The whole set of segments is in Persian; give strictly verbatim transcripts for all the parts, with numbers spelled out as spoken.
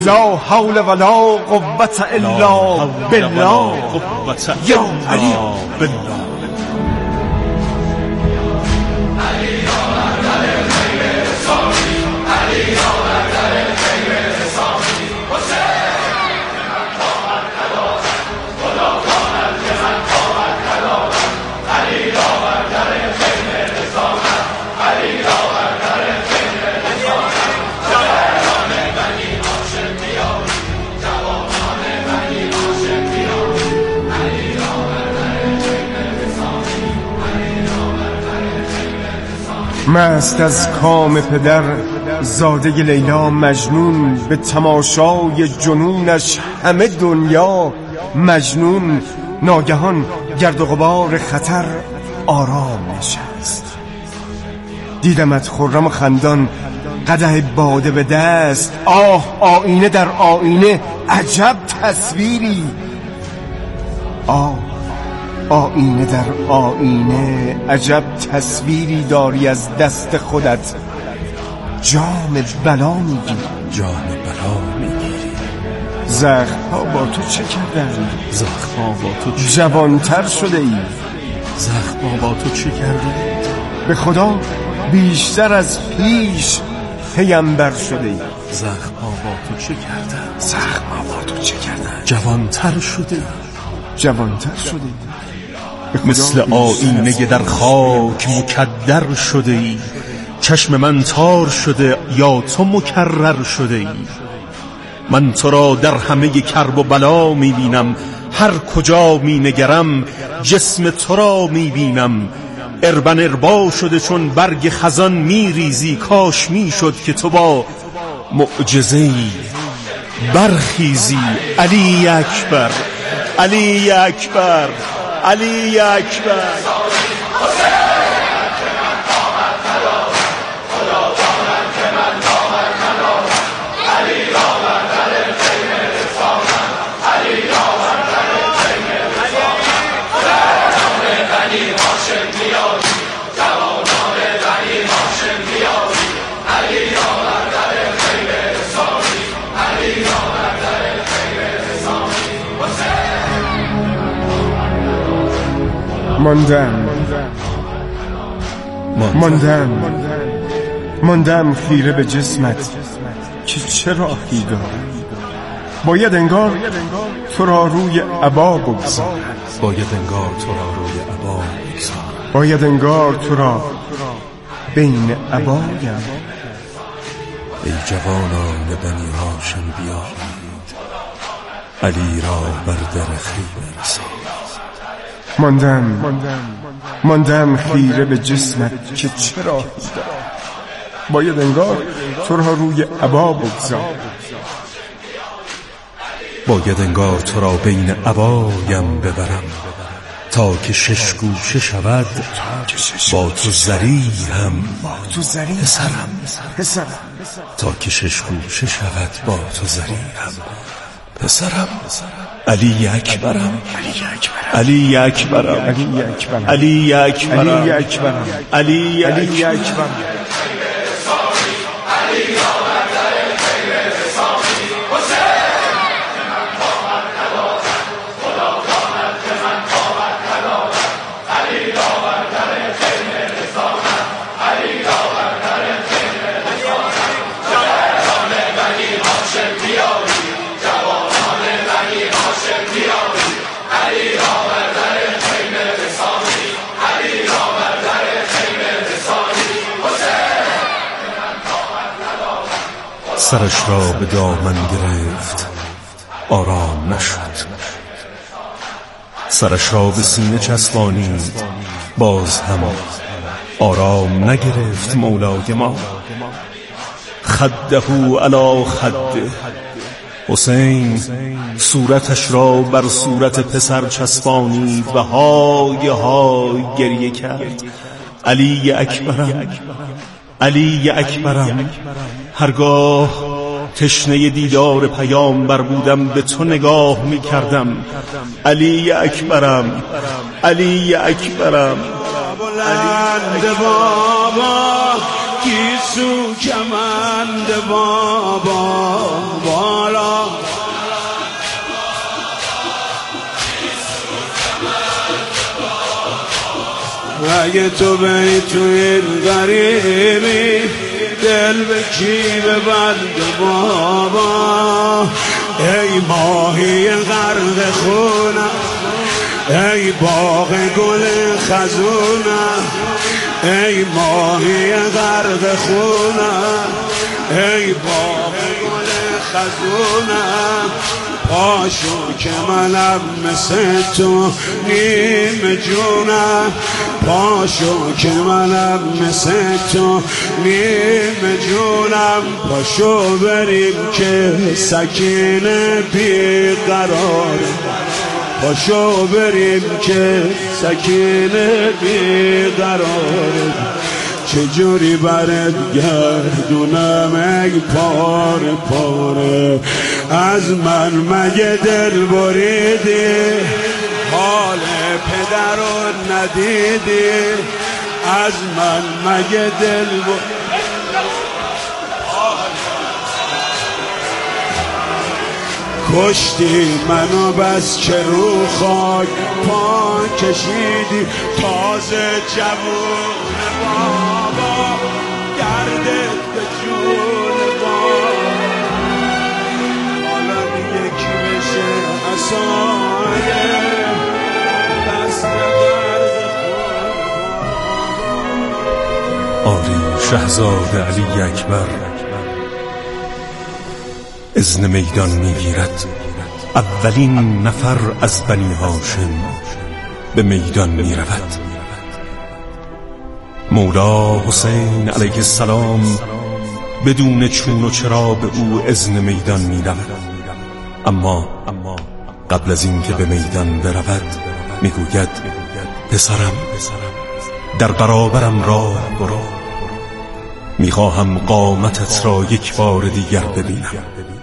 لا حول ولا قوة الا بالله یا علی بالله. مست از کام پدر زاده لیلا مجنون، به تماشای جنونش همه دنیا مجنون. ناگهان گرد و غبار خطر آرام نشست، دیدمت خرم و خندان قدح باده به دست. آه آینه در آینه عجب تصویری، آه آینه در آینه عجب تصویری داری. از دست خودت جام بلا میگیری، جام بلا میگیری. زخم ها با تو چه کردن؟ زخم ها با تو چه جوانتر شده ای؟ زخم ها با تو چه کردن؟ به خدا بیشتر از پیش پیمبر شده ای. زخم ها با تو چه کردن؟ زخم ها با تو چه کردن؟ جوانتر شده ای. جوانتر شده ای. مثل آینه در خاک مکدر شده ای. چشم من تار شده یا تو مکرر شده ای. من تو را در همه کرب و بلا میبینم، هر کجا مینگرم جسم تو را میبینم. اربن اربا شده چون برگ خزان میریزی. کاش میشد که تو با معجزه‌ای برخیزی. علی اکبر، علی اکبر، علی اکبر. ماندم ماندم ماندم خیره به جسمت که چه راهی دارد. باید انگار تو را روی عبا بگذارم. باید انگار تو را روی عبا بگذارم. باید انگار تو را بین عبایم. ای جوانان بنی هاشم بیایید، علی را بر در خیمه رسانید. ماندم ماندم خیره به جسمت که چه راهی دارد. باید انگار تو را روی عبا بگذارم. باید انگار تو را بین عبایم ببرم، تا که شش گوشه شود با تو زری هم پسرم. پسرم تا که شش گوشه شود با تو زری هم پسرم. علی اکبرم، علی اکبرم، علی اکبرم، علی اکبرم، علی اکبرم، علی علی اکبرم. سرش را به دامن گرفت آرام نشد، سرش را به سینه چسبانید باز هم آرام نگرفت. مولای ما خده علی خده، حسین صورتش را بر صورت پسر چسبانید و های های گریه کرد. علی اکبرم، علی اکبرم. هرگاه تشنه دیدار پیامبر بودم به تو نگاه می کردم. علی اکبرم، علی اکبرم. بلند بابا گیسو کمند بابا بالا اگه تو بری تو این غریبی دل به کی ببند بابا. ای ماهی غرق خونم، ای باغ گل خزونم، ای ماهی غرق خونم، ای باغ گل خزونم. پاشو که منم مثل تو نیم جونم، پاشو که منم مثل تو نیم جونم. پاشو بریم که سکینه بیقرار، پاشو بریم که سکینه بیقرار. چجوری برد گردونم ای پاره پاره، از من مگه دل بریدی، حال پدر رو ندیدی، از من مگه دل بریدی. کشتی منو بس که رو خاک پا کشیدی، تازه جوون بابا گردت به جون بابا. حالا دیگه کی بشه اصایه دست درد خون. آری شهزاده علی اکبر اذن میدان میگیرد، اولین نفر از بنی هاشم به میدان میرود. مولا حسین علیه السلام بدون چون و چرا به او اذن میدان میرود، اما قبل از اینکه به میدان برود میگوید پسرم در برابرم راه برو، میخواهم قامتت را یک بار دیگر ببینم.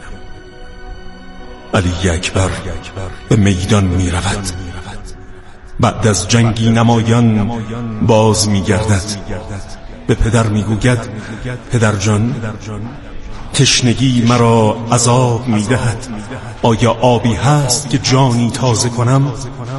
علی اکبر به میدان می رود. بعد از جنگی نمایان باز می گردد، به پدر می گوید پدر جان تشنگی مرا عذاب می دهد، آیا آبی هست که جانی تازه کنم؟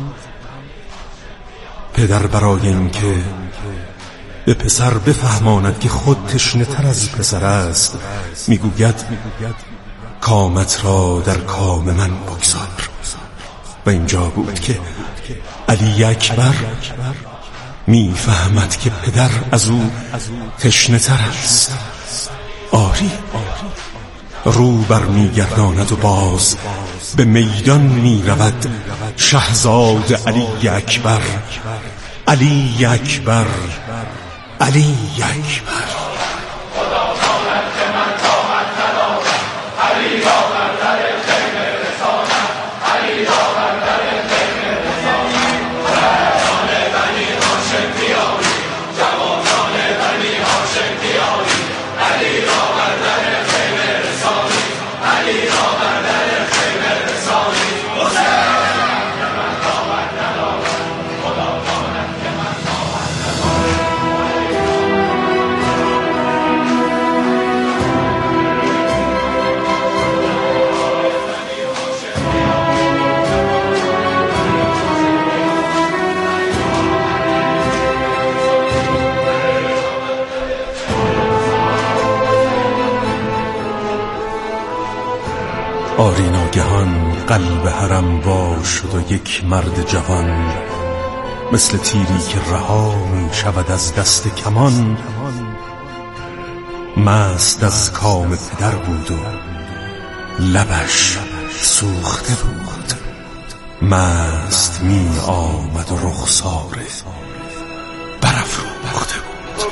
پدر برای این که به پسر بفهماند که خود تشنه تر از پسر است می گوید کامت را در کام من بگذار. و اینجا بود که علی اکبر میفهمد که پدر از او تشنه تر است. آری رو بر میگرداند و باز به میدان میرود. شهزاده علی اکبر، علی اکبر، علی اکبر. آری ناگهان قلب حرم وا شد و یک مرد جوان، مثل تیری که رها می شود از دست کمان. مست از کام پدر بود و لبش سوخته بود، مست می آمد و رخسار برافروخته بود.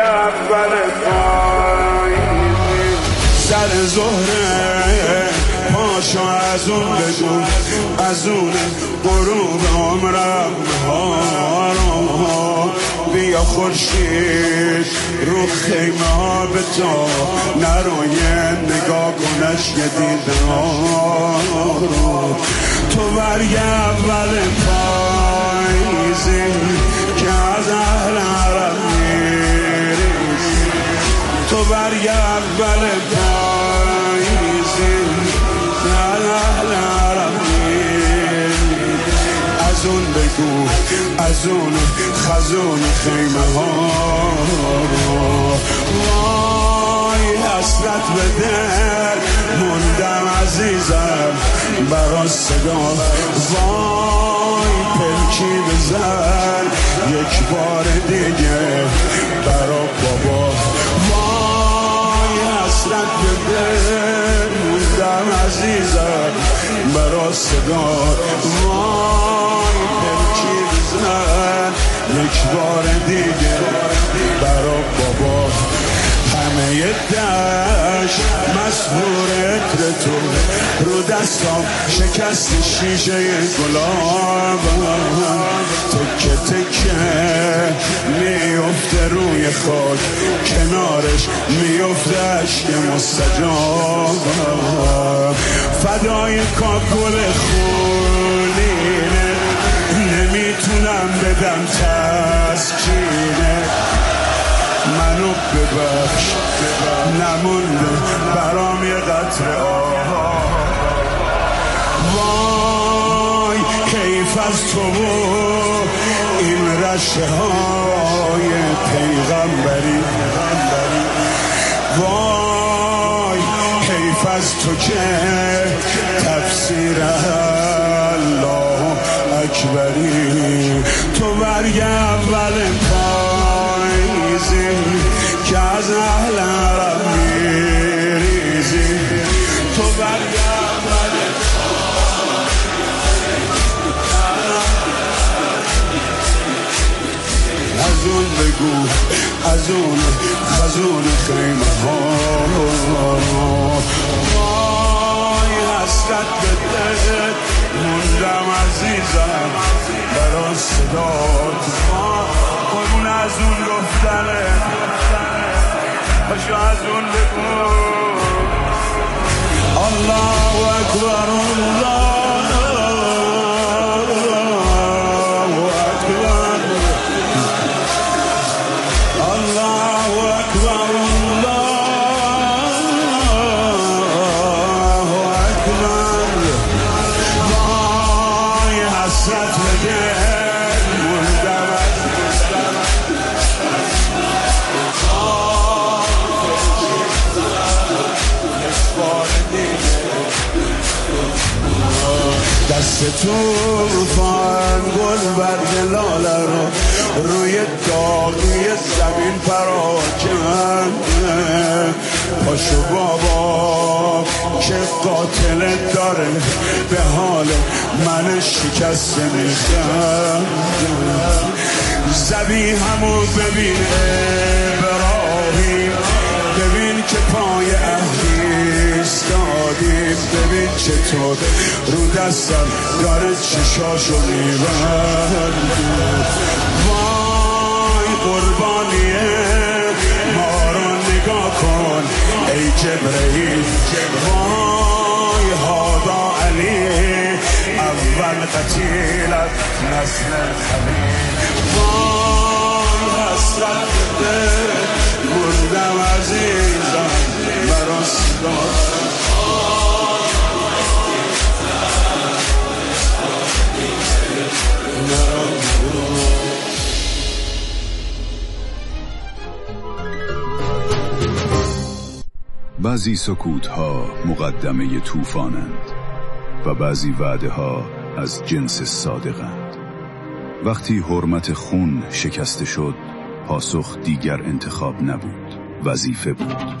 سر زهره پاشو از اون بگو، از اون غروب عمرم ها رو بیا خورشید رو خیمه ها به تو نروی نگاه کنش یه دیدن رو. تو برگ اول پاییزی که از اهل عرب میریزی، تو برگ اول پاییزی که از اهل عرب میریزی، از اون به بگو از اون خزون خیمه ها. وای حسرت به دل موندم عزیزم برا صدا. وای پلکی بزن یک بار دیگه برا بابا. وای حسرت به دل موندم عزیزم برا صدا. وای پلکی بزن یک بار دیگه برا بابا. همه دشت مسحور عطر تو رو دستام شکست شیشه گلاب. تکه تکه میفته روی خاک کنارش میفته عشق مستجاب. فدای کاکل خونینه نمیتونم بدم تسکینه. منو ببخش نمونده برام یه قطره آه. وای کیف از تو این رشه های پیغمبری. وای کیف از تو که تفسیر الله اکبری. تو برگ اول پاییزی که از اهل عرب میریزی. تو برگ اول از اون بگو از اون خزون خیمه ها. وای حسرت به دل موندم عزیزم برا صدات. قربون از اون گفتنه باشو از اون بگو الله اکبر الله دست توفان گل برگ لاله رو روی داغی زمین پراکن. پاشو بابا که قاتلت داره به حال من شکست میخند. زبیحمو ببین ابراهیم ببین که پای اهلی استادیم. ببین چطور رو دستم داره چشاشو میبند. وای قربانیه ما رو نگاه کن ای جبرئیل. وای هادا علی اول قتیلت نسل خلیل. وای حسرت به موندم عزیزم برا صدات. بعضی سکوت‌ها مقدمه طوفانند و بعضی وعده‌ها از جنس صادقند. وقتی حرمت خون شکسته شد، پاسخ دیگر انتخاب نبود، وظیفه بود.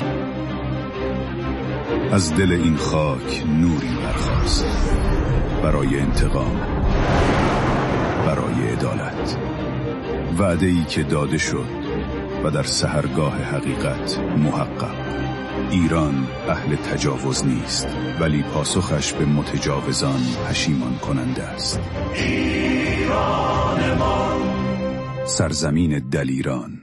از دل این خاک نوری برخاست برای انتقام، برای عدالت. وعده‌ای که داده شد و در سحرگاه حقیقت محقق. ایران اهل تجاوز نیست، ولی پاسخش به متجاوزان پشیمان کننده است. ایران ما، سرزمین دلیران.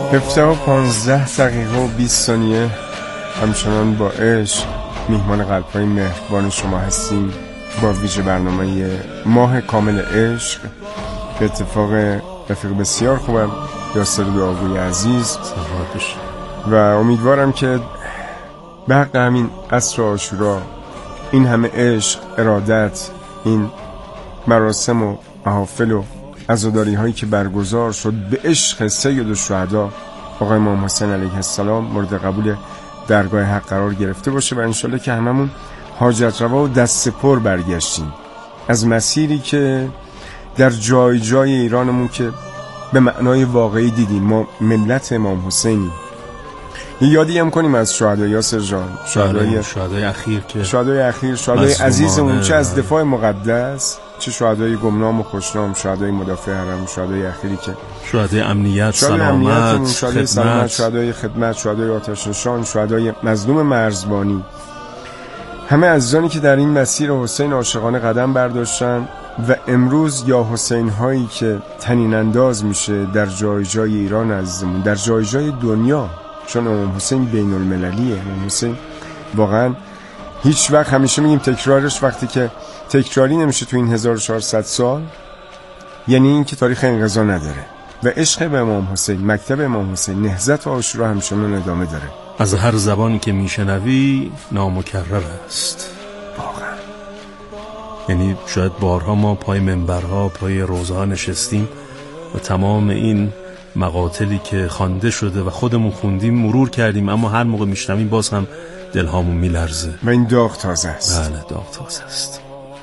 هفده و پانزده دقیقه و بیست ثانیه همچنان با عشق میهمان قلب‌های مهربان شما هستیم با ویژه برنامه ماه کامل عشق. به اتفاق رفیق بسیار خوبم یاسر دعاگوی عزیز و امیدوارم که به حق همین عصر عاشورا این همه عشق، ارادت، این مراسم و محافل و عزاداری هایی که برگزار شد به عشق سید الشهدا آقای امام حسین علیه السلام مورد قبول درگاه حق قرار گرفته باشه و انشالله که هممون حاجت روا و دست پر برگشتیم از مسیری که در جای جای ایرانمون که به معنای واقعی دیدیم. ما ملت امام حسینی. یه یادی هم کنیم از شهدای یاسر جان، شهدای شهدای اخیر که شهدای اخیر شهدای عزیزمون، چه از دفاع مقدس، چه شهدای گمنام و خوشنام، شهدای مدافع حرم، شهدای اخیری که شهدای امنیت، سلامت، شهدای سلامت، شهدای خدمت، شهدای آتش نشان، شهدای مظلوم مرزبانی، همه عزیزانی که در این مسیر حسین عاشقانه قدم برداشتن و امروز یا حسین هایی که طنین انداز میشه در جای جای ایران عزیزمون، در جای جای دنیا، چون امام حسین بین المللیه. امام حسین واقعا هیچ وقت، همیشه میگیم تکرارش وقتی که تکراری نمیشه تو این هزار و چهارصد سال، یعنی این که تاریخ انقضا نداره و عشق به امام حسین، مکتب امام حسین، نهضت و عاشورا همچنان ادامه داره. از هر زبانی که میشنوی نامکرر است واقعا. یعنی شاید بارها ما پای منبرها، پای روزها نشستیم و تمام این مقاتلی که خوانده شده و خودمون خوندیم مرور کردیم، اما هر موقع میشنویم باز هم دلهامون میلرزه و این داغ تازه است. بله داغ تازه است.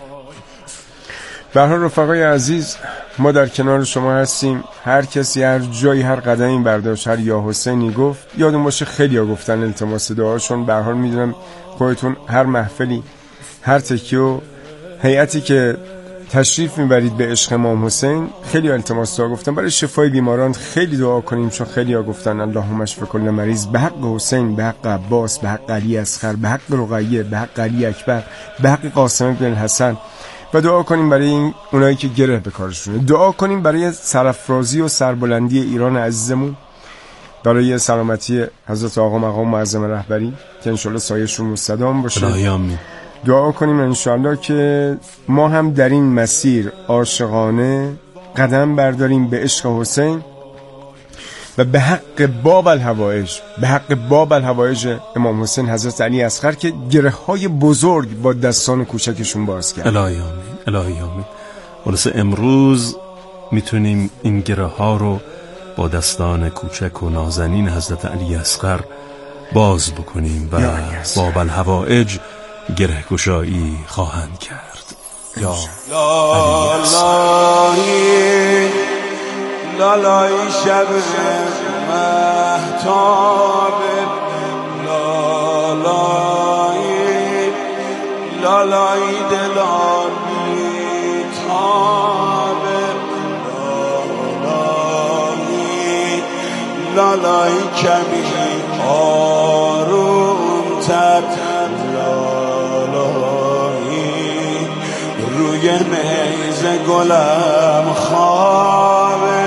به هر حال رفقای عزیز، ما در کنار شما هستیم. هر کسی هر جایی هر قدمی برداشت، هر یا حسینی گفت، یادون باشه خیلی ها گفتن التماس دعاشون. به هر حال میدونم خودتون هر محفلی، هر تکیه و هیئتی که تشریف میبرید به عشق امام حسین، خیلی التماس دعا گفتن برای شفای بیماران. خیلی دعا کنیم، چون خیلی ها گفتن اللهم اشف کل مریض، به حق حسین، به حق عباس، به حق علی اصغر، به حق رقیه، به حق علی اکبر، به حق قاسم بن الحسن. و دعا کنیم برای این اونایی که گره به کارشونه. دعا کنیم برای سرافرازی و سربلندی ایران عزیزمون، برای سلامتی حضرت آقا مقام معظم رهبری که انشالله سایه‌شون مستدام باشه. آمین. دعا کنیم انشالله که ما هم در این مسیر عاشقانه قدم برداریم به عشق حسین و به حق باب الحوائج، به حق باب الحوائج امام حسین حضرت علی اصغر که گره های بزرگ با دستان کوچکشون باز کرد. الهی آمین، الهی آمین. خلاص امروز میتونیم این گره ها رو با دستان کوچک و نازنین حضرت علی اصغر باز بکنیم و باب الحوائج گره گشایی خواهند کرد. یا لالایی لالایی شب مهتاب، لالایی لالایی دلان بیتاب، لالایی لالایی کمی آروم تر، لالایی روی میز گلم خوابه،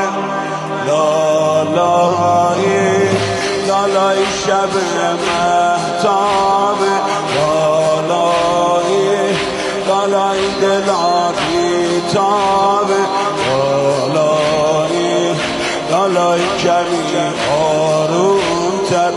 لالایی لالایی شب مهتاب، لالایی لالایی دلان بیتاب، لالایی لالایی کمی آروم تر،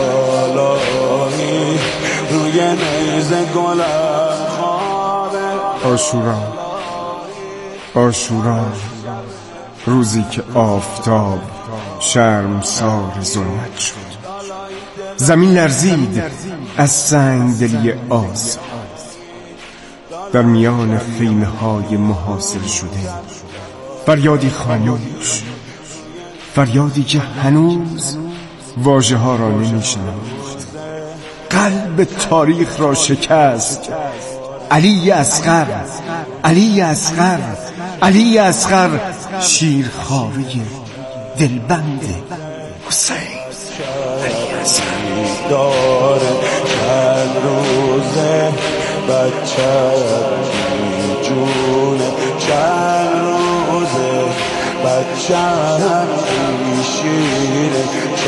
لالایی روی نیز گلم خوابه. عاشورا، عاشورا، روزی که آفتاب شرمسار ظلمت شد، زمین لرزید از سنگدلی آسمان، در میان خیمه های محاصره شده فریادی خاموش، فریادی که هنوز واژه ها را نمی شناخت، قلب تاریخ را شکست. علی اصغر، علی اصغر، علی اصغر، شیرخواره دلبند حسین. علی اصغر داره چند روزه بچه جونه، چند روزه بچه شیره،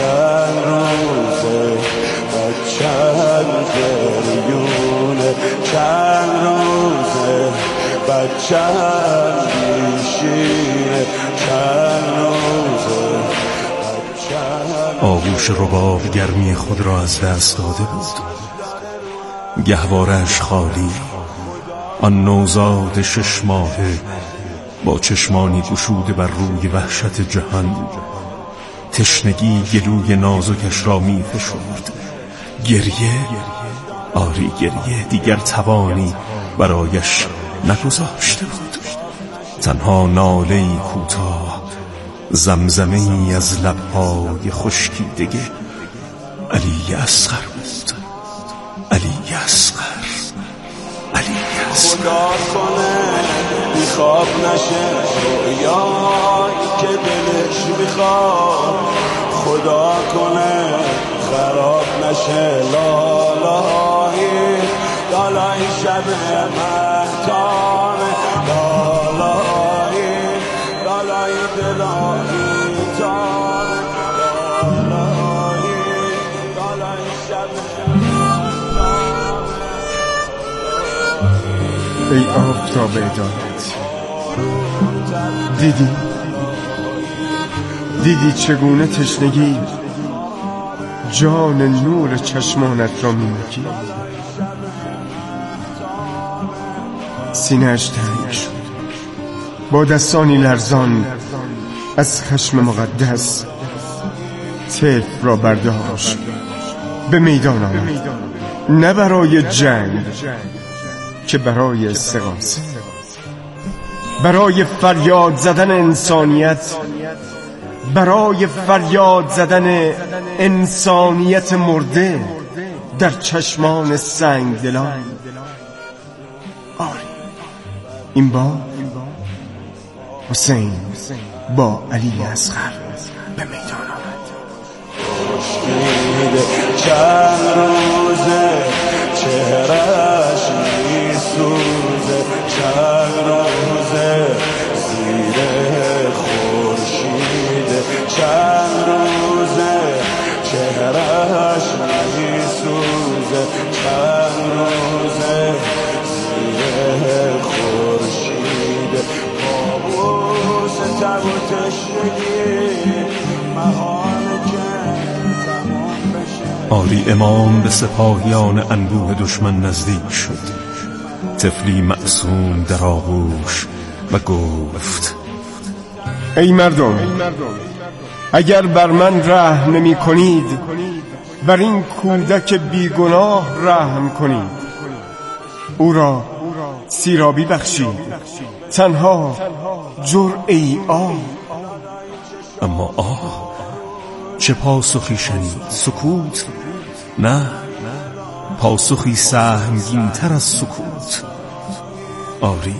چند شیر چند روزه آغوش رباب گرمی خود را از دست داده بود، گهوارش خالی. آن نوزاد شش ماهه با چشمانی گشوده بر روی وحشت جهان، تشنگی گلوی نازکش را می فشرد. گریه، آری گریه دیگر توانی برایش نگذاشته بود. تنها ناله‌ای کوتاه، زمزمه‌ای از لب‌های خشکیده علی اصغر بود. علی اصغر، علی اصغر. خدا کنه بیخواب نشه رویایی که دلش میخواد، خدا کنه خراب نشه لالایی لالایی شب مهتانه لالایی لالایی دلایی تانه لالایی لالایی شب ای آفتاب عدالت، دیدی دیدی چگونه تشنگی جان نور چشمانت را می‌مکید؟ سینه‌اش تنگ شد، با دستانی لرزان از خشم مقدس طفل را برداشت، به میدان آمد، نه برای جنگ که برای استغاثه، برای فریاد زدن انسانیت، برای فریاد زدن انسانیت مرده در چشمان سنگ دلان. آری این بار حسین با علی اصغر به میدان آمد. چند روزه چهرش میسوزه، چند روزه زیر خورشیده، چند روزه چهرش میسوزه، چند روزه زیر خورشیده. کابوس تب و تشنگی محاله که تمام بشه. آری امام به سپاهیان انبوه دشمن نزدیک شد، طفلی معصوم در آغوش و گفت: ای مردم، اگر بر من رحم نمی کنید، بر این کودک بیگناه رحم کنید. او را سیرابی بخشید، تنها جرعه‌ای آب. اما آه چه پاسخی شنید؟ سکوت؟ نه، پاسخی سهمگین تر از سکوت. آری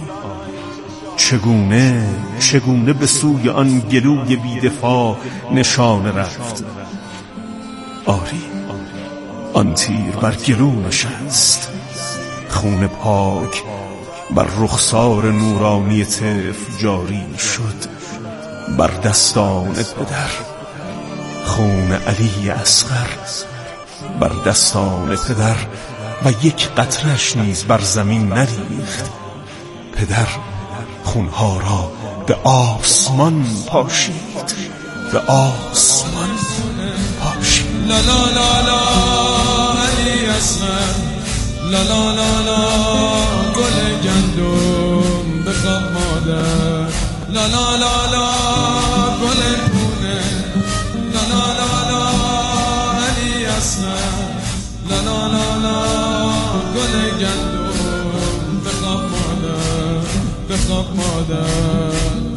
چگونه چگونه به سوی آن گلوی بیدفاع نشانه رفت. آری آن تیر بر گلو نشست، خون پاک بر رخسار نورانی طفل جاری شد. بر دستان پدر خون علی اصغر، بر دستان پدر و یک قطره‌اش نیز بر زمین نریخت. پدر خونها را به آسمان پاشید، به آسمان پاشید. لا لا لا لا علی اصغر، لا لا لا لا گل گندم بخواب مادر، لا لا لا لا گل پونه، لا لا لا لا علی اصغر، لا لا لا لا گل گندم بخواب مادر، بخواب مادر،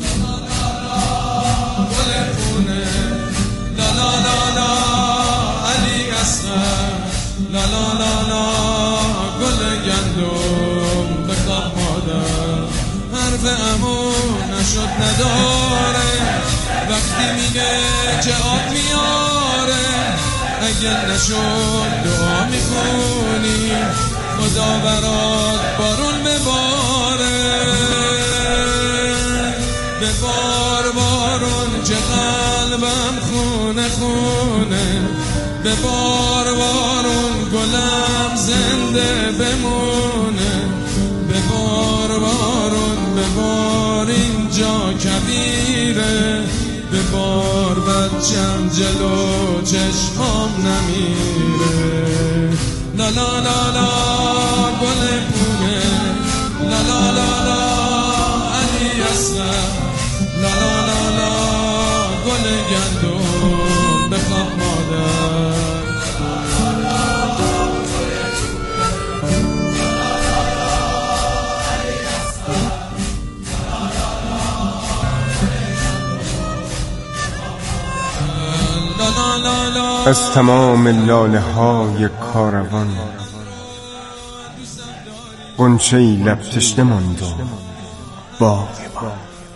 گل پونه، لا لا لا لا علی اصغر، لا لا لا لا گل گندم بخواب مادر. حرف عمو نشد نداره، وقتی میگه چه آب میاره، اگر نشد دعا میکنی خدا برات بارون بباره. ببار بارون چه قلبم خونه خونه، ببار بارون گلم زنده بمونه، ببار بارون ببار اینجا کبیره، ببار بچم جلو چشمام نمیره. لا لا لا لا گل پونه، لا لا لا لا علی اصغر، لا لا لا لا گل گندم بخواه مادر. از تمام لاله های کاروان غنچه‌ای لب تشنه ماند و باغ ما،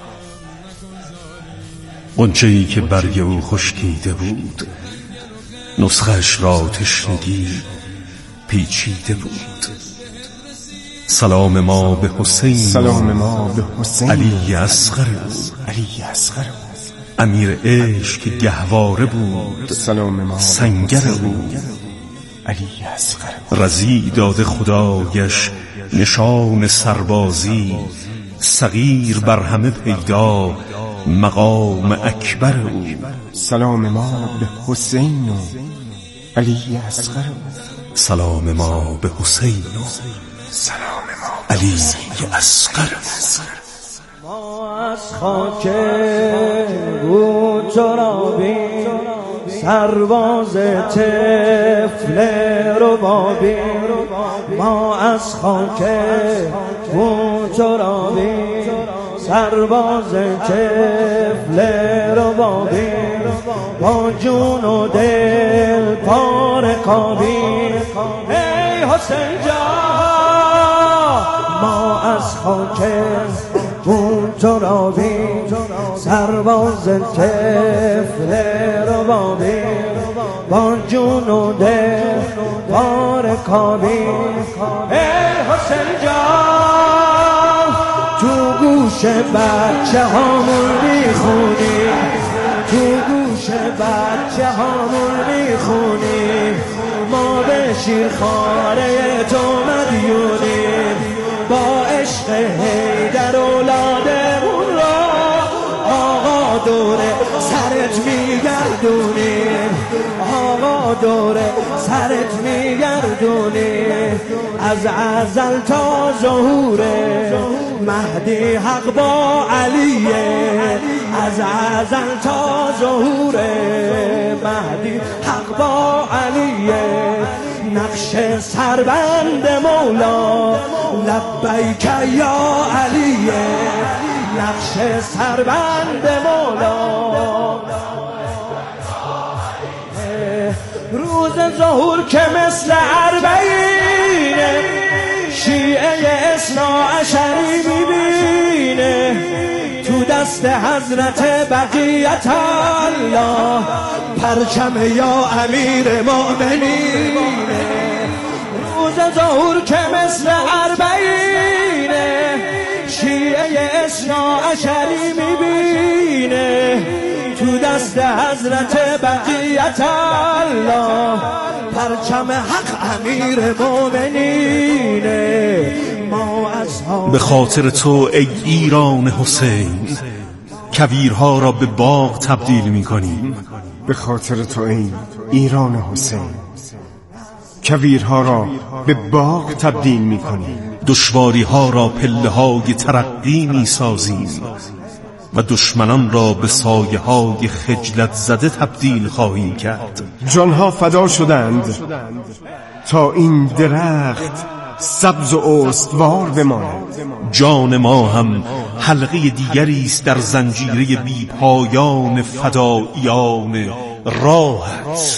غنچه‌ای که برگ او خشکیده بود، نسخه‌اش را تشنگی پیچیده بود. سلام ما به حسین، سلام ما به حسین علی اصغر بود، علی اصغر بود. امیر عشق که گهواره بود، سلام ما سنگر بود، علی اصغر بود. رضی داده خدایش نشان سربازی، صغیر بر همه پیدا مقام اکبر او. سلام ما به حسین و علی اصغر بود. سلام ما به حسین و سلام ما علی اصغر بود. ما از خاک بود ترابی، سرباز طفل ربابی. ما از خاک بود ترابی، سرباز طفل ربابی. با جون و دل پار کابی، ای حسین جان. ما از خاک اون ترابی، سرباز طفل ربابی. با جون و دل پار کابی، ای حسین جان. تو گوش بچه هامون میخونی، تو گوش بچه هامون میخونی. ما به شیرخواره تو مدیونیم، با عشق حیدر اولادمون را آقا دوره سرت میگردونیم، آقا دوره سرت میگردونیم. از ازل تا ظهور مهدی حق با علیه، از ازل تا ظهور مهدی حق با علیه. نقش سربند مولا لبیک یا علیه، نقش سربند مولا. روز ظهور که مثل اربعینه، شیعه اثنا عشری میبینه. تو دست حضرت بقیت الله پرچم یا امیر مومنینه. روز ظهور که مثل اربعینه، شیعه اثنا عشری میبینه. تو دست حضرت بقیت الله پرچم حق امیر مومنینه. ما اصحاب به خاطر تو ای ایران حسین، کویرها را به باغ تبدیل می کنیم. به خاطر تو ای ایران حسین، کویرها را به باغ تبدیل می کنیم. دشواری ها را پله های ترقی می سازیم و دشمنان را به سایه های خجلت زده تبدیل خواهیم کرد. جانها فدا شدند تا این درخت سبز و استوار بماند. جان ما هم حلقه دیگری است در زنجیره بی پایان فداییان راهت.